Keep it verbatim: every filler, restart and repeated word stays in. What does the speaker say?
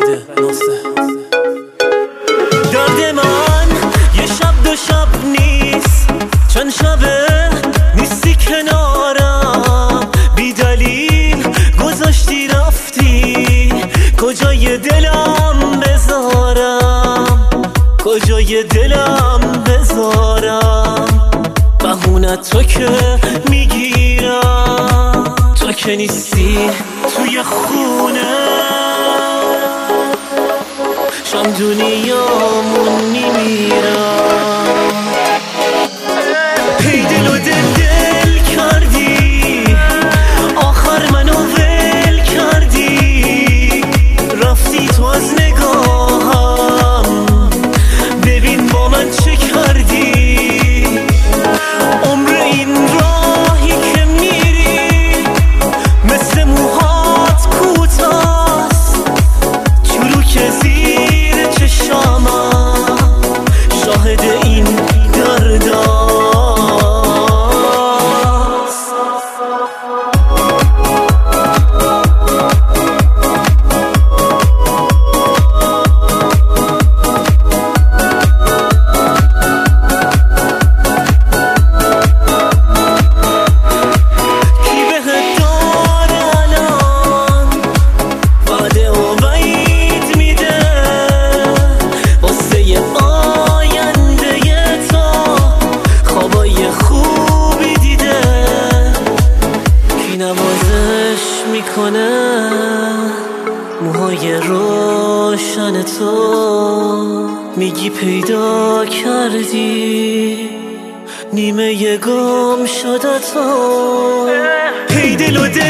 وحیده ناسه. درد من یه شب دو شب نیست، چند شبه نیستی کنارم، بی دلیل گذاشتی رفتی، کجای دلم بذارم، کجای دلم بذارم. بهونه تو که میگیرم، تو که نیستی توی خونه، شم دنیامون میمیرم. هی دل و دل دل کردی، آخر منو ول کردی، رفتی تو از نگاهم، ببین با من چه کردی. عمر این راهی که میری مثل موهات کوتاست، چروک زیر چشامم شاهد این درداست. نوازش میکنه موهای روشن تو، میگی پیدا کردی نیمه گم شده تو. هی دل و دل